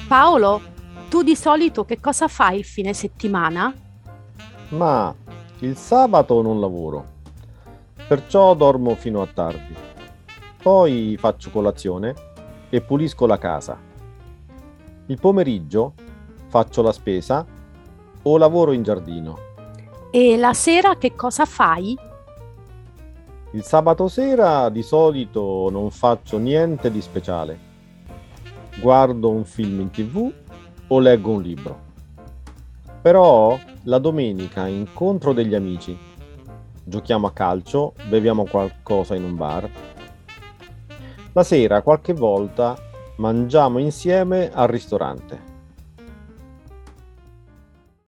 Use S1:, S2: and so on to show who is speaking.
S1: Paolo, tu di solito che cosa fai il fine settimana?
S2: Ma il sabato non lavoro, perciò dormo fino a tardi. Poi faccio colazione e pulisco la casa. Il pomeriggio faccio la spesa o lavoro in giardino.
S1: E la sera che cosa fai?
S2: Il sabato sera di solito non faccio niente di speciale. Guardo un film in TV o leggo un libro. Però la domenica incontro degli amici. Giochiamo a calcio, beviamo qualcosa in un bar. La sera, qualche volta, mangiamo insieme al ristorante.